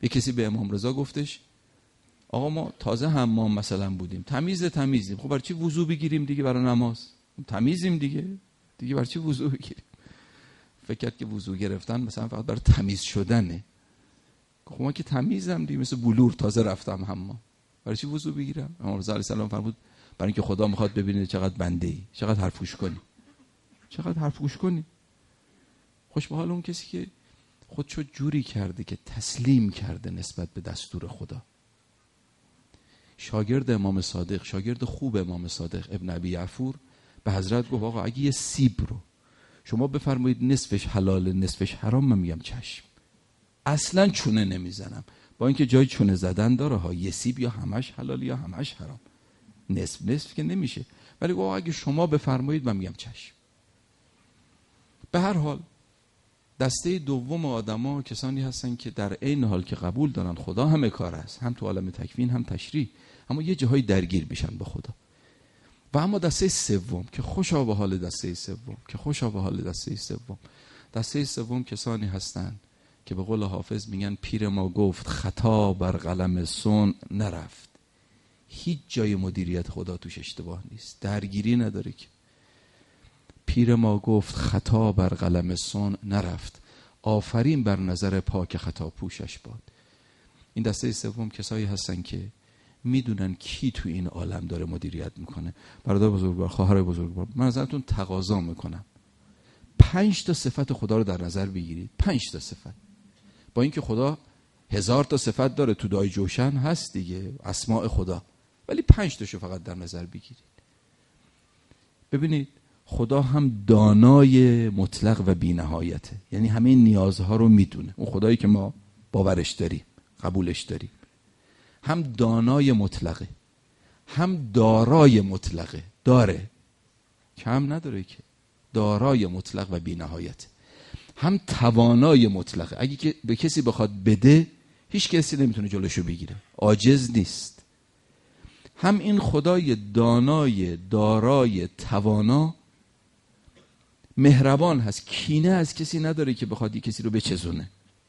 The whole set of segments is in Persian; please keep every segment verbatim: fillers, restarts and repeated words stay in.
یه کسی به امام رضا گفتش آقا ما تازه حمام مثلا بودیم، تمیز تمیزیم، خب برای چی وضو بگیریم دیگه برای نماز؟ تمیزیم دیگه دیگه برای چی وضو بگیریم؟ فکر کرد که وضو گرفتن مثلا فقط برای تمیز شدنه. خب ما که تمیزم دیگه، مثل بلور تازه رفتم حمام، برای چی وضو بگیرم؟ امام رضا علیه السلام فرمود برای اینکه خدا میخواد ببینه چقدر بنده ای، چقدر حرف گوش کنی، چقدر حرف گوش کنی. خوش به حال اون کسی که خودشو جوری کرده که تسلیم کرده نسبت به دستور خدا. شاگرد امام صادق، شاگرد خوب امام صادق ابن ابی یعفور به حضرت گفت آقا اگه یه سیب رو شما بفرمایید نصفش حلاله نصفش حرام، من میگم چشم، اصلا چونه نمیزنم، با اینکه جای چونه زدن داره ها، یه سیب یا همش حلال یا همش حرام، نصف نصف که نمیشه، ولی آقا اگه شما بفرمایید من میگم چشم. به هر حال دسته دوم آدما کسانی هستن که در عین حال که قبول دارن خدا همه کار است، هم تو عالم تکوین هم تشریع، اما یه جاهای درگیر میشن با خدا. و اما دسته سوم که خوشا به حال دسته سوم که خوشا به حال دسته سوم دسته سوم کسانی هستن که به قول حافظ میگن پیر ما گفت خطا بر قلم صنع نرفت. هیچ جای مدیریت خدا توش اشتباه نیست، درگیری نداره که. پیر ما گفت خطا بر قلم صنع نرفت، آفرین بر نظر پاک خطا پوشش باد. این دسته سوم کسایی هستن که میدونن کی تو این عالم داره مدیریت میکنه. برادر بزرگوار، خواهر بزرگوار، من ازتون تقاضا میکنم پنج تا صفت خدا رو در نظر بگیرید. پنج تا صفت، با اینکه خدا هزار تا صفت داره، تو دای جوشن هست دیگه اسماء خدا، ولی پنج تاشو فقط در نظر بگیرید. ببینید خدا هم دانای مطلق و بی نهایته، یعنی همه نیازها رو میدونه، اون خدایی که ما باورش داریم قبولش داریم. هم دانای مطلقه، هم دارای مطلقه، داره کم نداره که، دارای مطلق و بی نهایت. هم توانای مطلقه، اگه که به کسی بخواد بده هیچ کسی نمیتونه جلوشو بگیره، عاجز نیست. هم این خدای دانای دارای توانا مهربان هست، کینه از کسی نداره که بخواد کسی رو بچزونه،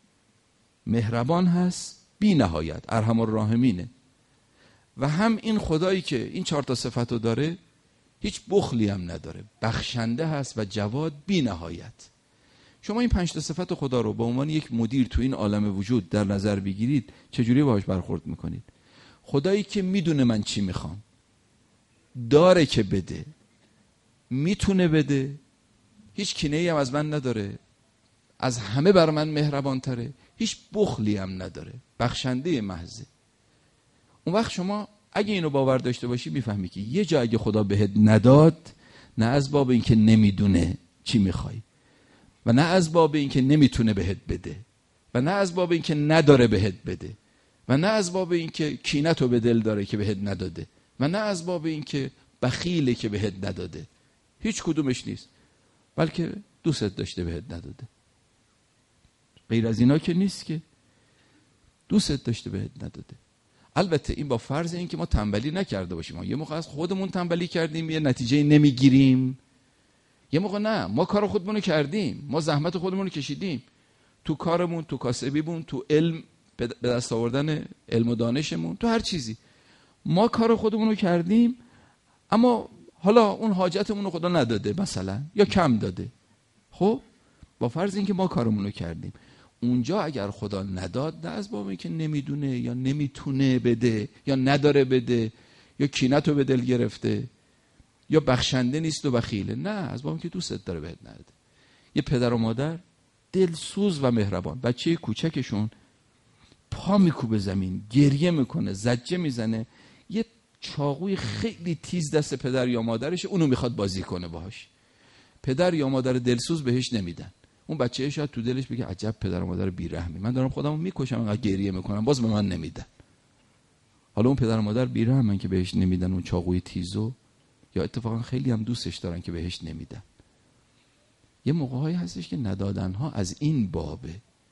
مهربان هست بی نهایت، ارحم الراحمینه. و هم این خدایی که این چهار تا صفت رو داره هیچ بخلی هم نداره، بخشنده هست و جواد بی نهایت. شما این پنج تا صفت خدا رو به عنوان یک مدیر تو این عالم وجود در نظر بگیرید، چجوری باهاش برخورد میکنید؟ خدایی که میدونه من چی میخوام، داره که بده، میتونه بده، هیچ کینه‌ای هم از من نداره، از همه بر من مهربان تره، هیچ بخلی هم نداره، بخشنده محضه. اون وقت شما اگه اینو باور داشته باشی میفهمی که یه جا اگه خدا بهت نداد، نه از باب اینکه نمیدونه چی میخوای، و نه از باب اینکه نمیتونه بهت بده، و نه از باب اینکه نداره بهت بده، و نه از باب اینکه کینتو به دل داره که بهت نداده، و نه از باب اینکه بخیله که بهت نداده. هیچ کدومش نیست، بلکه دوست داشته بهت نداده. غیر از اینا که نیست که، دوست داشته بهت نداده. البته این با فرض این که ما تنبلی نکرده باشیم. ما یه موقع از خودمون تنبلی کردیم یه نتیجه نمیگیریم، یه موقع نه، ما کار خودمونو کردیم، ما زحمت خودمونو کشیدیم تو کارمون، تو کاسبیمون، تو علم، به دست آوردن علم و دانشمون، تو هر چیزی ما کار خودمونو کردیم، اما حالا اون حاجتمون رو خدا نداده مثلا، یا کم داده. خب با فرض این که ما کارمونو کردیم، اونجا اگر خدا نداد، نه از باب اینکه نمیدونه یا نمیتونه بده یا نداره بده یا کینتو به دل گرفته یا بخشنده نیست و بخیله، نه، از باب اینکه دوستت داره بهت نده. یه پدر و مادر دلسوز و مهربان، بچه کوچکشون پا میکوبه زمین، گریه میکنه، زجه میزنه، یه چاقوی خیلی تیز دست پدر یا مادرش، اونو میخواد بازی کنه باهاش. پدر یا مادر دلسوز بهش نمیدن. اون بچه شاید تو دلش بگه عجب پدر و مادر بیرحمی، من دارم خودمو میکشم انقدر گریه میکنم باز به من نمیدن. حالا اون پدر و مادر بیرحمن که بهش نمیدن اون چاقوی تیزو، یا اتفاقا خیلی هم دوستش دارن که بهش نمیدن. یه موقع‌هایی هستش که ندادن ها از این بابه.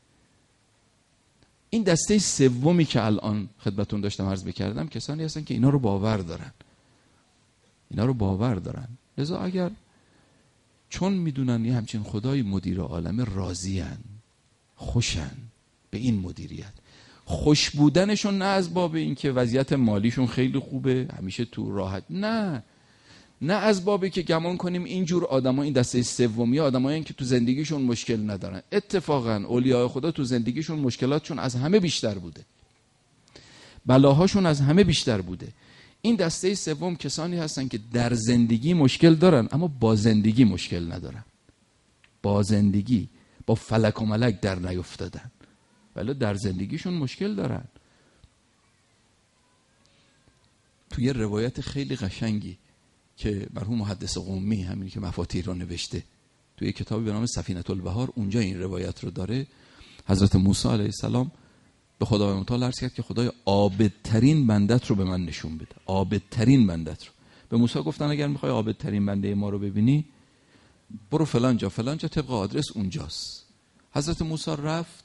این دسته سومی که الان خدمتتون داشتم عرض می‌کردم کسانی هستن که اینا رو باور دارن، اینا رو باور دارن. لذا اگر چون میدونن یه همچین خدای مدیر عالم، راضی‌ان، خوشن به این مدیریت، خوش بودنشون نه از باب این که وضعیت مالیشون خیلی خوبه همیشه تو راحت، نه نه از بابی که گمان کنیم اینجور آدما، این دسته سومی آدمایی که تو زندگیشون مشکل ندارن. اتفاقا اولیاء خدا تو زندگیشون مشکلاتشون از همه بیشتر بوده، بلاهاشون از همه بیشتر بوده. این دسته سوم کسانی هستن که در زندگی مشکل دارن اما با زندگی مشکل ندارن، با زندگی با فلک و ملک در نیفتادن ولی در زندگیشون مشکل دارن. توی یه روایت خیلی قشنگی که مرحوم محدث قمی، همین که مفاتیح رو نوشته، توی کتابی به نام سفینة البحار، اونجا این روایت رو داره. حضرت موسی علیه السلام به خدای متعال عرض کرد که خدای عابدترین بندت رو به من نشون بده، عابدترین بندت رو. به موسی گفتن اگر میخوای عابدترین بنده ما رو ببینی برو فلان جا فلان جا، طبق آدرس اونجاست. حضرت موسی رفت،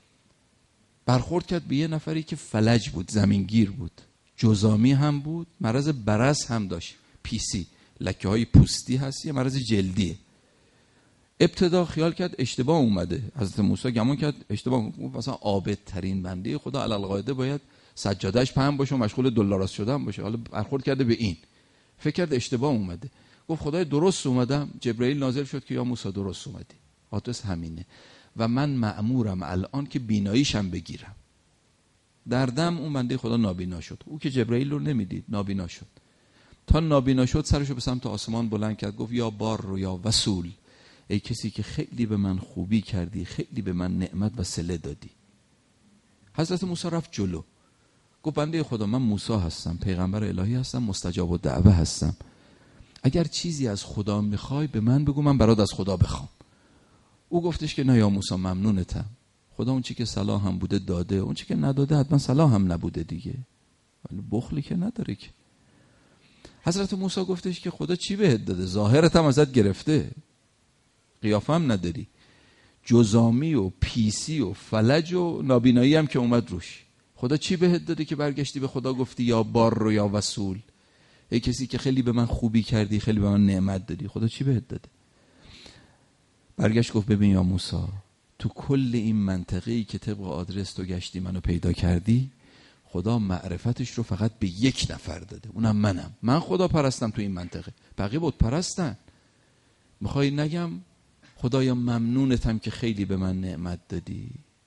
برخورد کرد به یه نفری که فلج بود، زمینگیر بود، جزامی هم بود، مرض برص هم داشت، پیسی، لکه های پوستی هست، یه مرض جلدیه. ابتدا خیال کرد اشتباه اومده، حضرت موسی گمان کرد اشتباه، مثلا عابدترین بنده خدا علی القاعده باید سجادهش پهن باشه و مشغول دلاراس شدن باشه، حالا برخورد کرده به این، فکر کرد اشتباه اومده. گفت خدای درست اومدم. جبرئیل نازل شد که یا موسی درست اومدی، آدرس همینه و من مأمورم الان که بیناییشم بگیرم. در دم اون بنده خدا نابینا شد. او که جبرئیل رو نمیدید نابینا شد. تا نابینا شد سرشو به سمت آسمان بلند کرد، گفت یا بار رو یا وصول، ای کسی که خیلی به من خوبی کردی، خیلی به من نعمت و صله دادی. حضرت موسی رفت جلو، گفت بنده خدا من موسی هستم، پیغمبر الهی هستم، مستجاب الدعوه هستم، اگر چیزی از خدا میخوای به من بگو، من برات از خدا بخوام. او گفتش که نه یا موسی ممنونتم، خدا اون چی که صلاح هم بوده داده، اون چی که نداده حتما صلاح هم نبوده دیگه، ولی بخلی که نداره که. حضرت موسی گفتش که خدا چی بهت داده؟ ظاهرت هم ازت گرفته، قیافه هم نداری، جزامی و پیسی و فلج و نابینایی هم که اومد روش. خدا چی بهت داده که برگشتی به خدا گفتی یا بار رو یا وصول، ای کسی که خیلی به من خوبی کردی، خیلی به من نعمت دادی، خدا چی بهت داده؟ برگشت گفت ببین یا موسی، تو کل این منطقه‌ای که طبق آدرس تو گشتی منو پیدا کردی، خدا معرفتش رو فقط به یک نفر داده، اونم منم. من خدا پرستم تو این منطقه، بقیه بت پرستن. میخوای نگم خدایا ممنونتم که خیلی به من نعمت دادی؟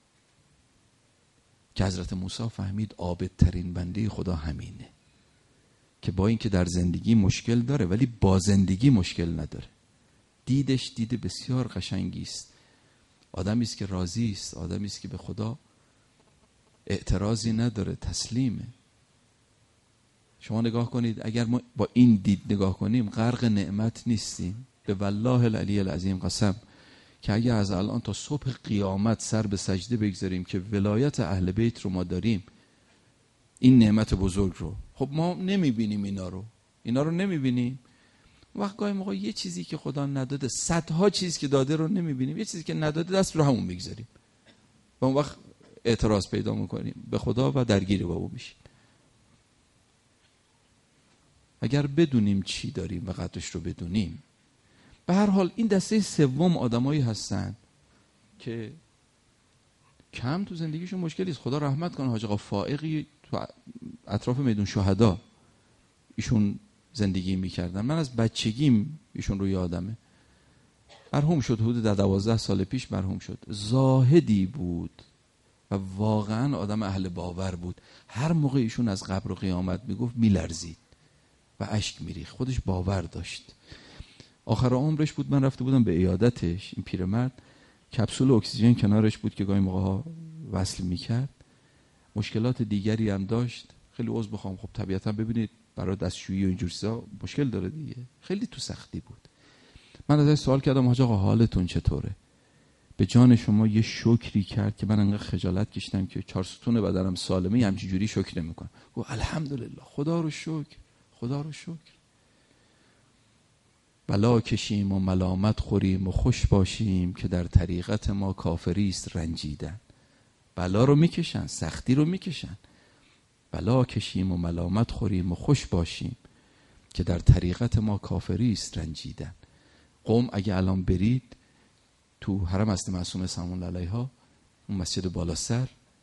که حضرت موسی فهمید عابدترین بنده خدا همینه که با اینکه در زندگی مشکل داره ولی با زندگی مشکل نداره. دیدش دید بسیار قشنگی است. آدمی است که راضی است، آدمی است که به خدا اعتراضی نداره، تسلیمه. شما نگاه کنید، اگر ما با این دید نگاه کنیم غرق نعمت نیستیم. به والله العلی العظیم قسم که اگر از الان تا صبح قیامت سر به سجده بگذاریم که ولایت اهل بیت رو ما داریم، این نعمت بزرگ رو، خب ما نمیبینیم اینا رو اینا رو نمیبینیم. وقت گاهی موقع یه چیزی که خدا نداده، صدها چیز که داده رو نمیبینیم، یه چیزی که نداده دست رو همون میگذاریم و اون وقت اعتراض پیدا میکنیم به خدا و درگیر با او میشیم. اگر بدونیم چی داریم و قدرش رو بدونیم. به هر حال این دسته سوم آدمایی هستن که کم تو زندگیشون مشکلی است. خدا رحمت کنه حاج آقا فائقی تو اطراف میدون شهدا ایشون زندگی میکردن. من از بچگیم ایشون رو یادمه. مرحوم شد، حدود در دوازده سال پیش مرحوم شد. زاهدی بود و واقعا آدم اهل باور بود. هر موقع ایشون از قبر و قیامت میگفت میلرزید و اشک میریخت، خودش باور داشت. آخر عمرش بود، من رفته بودم به عیادتش. این پیرمرد کپسول اکسیژن کنارش بود که گاهی موقع ها وصل میکرد. مشکلات دیگری هم داشت. خیلی عذر بخوام، خب طبیعتا ببینید برای دستشویی و اینجور چیزا مشکل داره دیگه. خیلی تو سختی بود. من ازش سوال کردم حاج آقا حالتون چطوره؟ به جان شما یه شکری کرد که من انقدر خجالت کشیدم که چهار ستون بدنم سالمه، همچین جوری شکر نمیکنم. گفت الحمدلله، خدا رو شکر، خدا رو شکر. بلا کشیم و ملامت خوریم و خوش باشیم که در طریقت ما کافری است رنجیدن. بلا رو میکشن، سختی رو میکشن. بلا کشیم و ملامت خوریم و خوش باشیم که در طریقت ما کافری است رنجیدن. قم اگه الان برید تو حرم حضرت معصومه سلام الله علیها، اون مسجد بالا سر،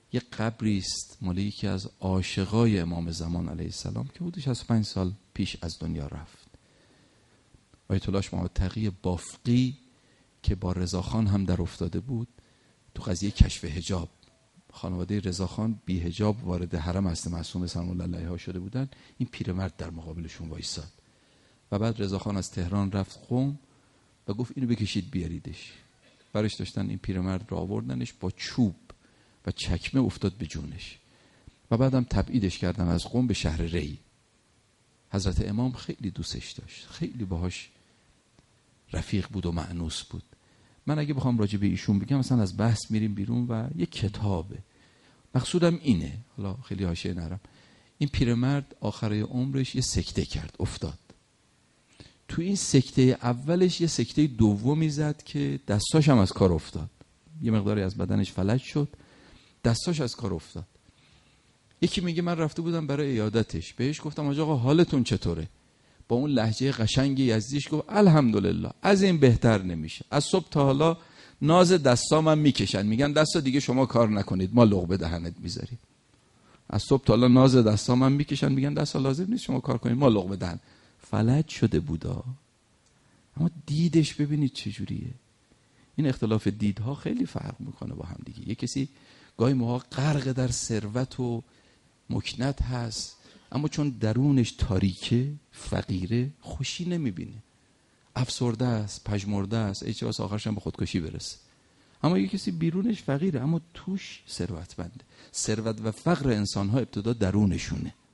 یه قبری است مال یکی از عاشقای امام زمان علیه السلام که حدود شصت و پنج سال پیش از دنیا رفت. آیت الله محمد تقی بافقی که با رضاخان هم در افتاده بود تو قضیه کشف حجاب. خانواده رضاخان بی حجاب وارد حرم حضرت معصومه سلام الله علیها شده بودن. این پیرمرد در مقابلشون وایساد و بعد رضاخان از تهران رفت قم و گفت اینو بکشید بیاریدش. برش داشتن این پیرمرد را آوردنش، با چوب و چکمه افتاد به جونش و بعدم تبعیدش کردن از قم به شهر ری. حضرت امام خیلی دوستش داشت، خیلی باهاش رفیق بود و مأنوس بود. من اگه بخوام راجع به ایشون بگم مثلا از بحث میریم بیرون و یک کتابه. مقصودم اینه، حالا خیلی حاشیه نرم، این پیرمرد آخرای عمرش یه سکته کرد، افتاد. تو این سکته اولش یه سکته دومی زد که دستاش هم از کار افتاد، یه مقداری از بدنش فلج شد، دستاش از کار افتاد. یکی میگه من رفته بودم برای عیادتش، بهش گفتم آقا حالتون چطوره؟ با اون لهجه قشنگ یزدیش گفت الحمدلله، از این بهتر نمیشه. از صبح تا حالا ناز دستامم میکشن، میگن دستا دیگه شما کار نکنید ما لقمه دهنت میذاریم. از صبح تا حالا ناز دستامم میکشن، میگن دستا لازم نیست شما کار کنید ما لقمه دهن. فلج شده بودا، اما دیدش ببینید چجوریه. این اختلاف دیدها خیلی فرق میکنه با هم دیگه. یه کسی گاهی موقع غرق در ثروت و مکنت هست، اما چون درونش تاریکه، فقیره، خوشی نمیبینه، افسرده است، پژمرده است، ای چه واسه آخرش هم به خودکشی برسه. اما یه کسی بیرونش فقیره اما توش ثروتمنده. ثروت و فقر انسان‌ها ابتدا درونشونه.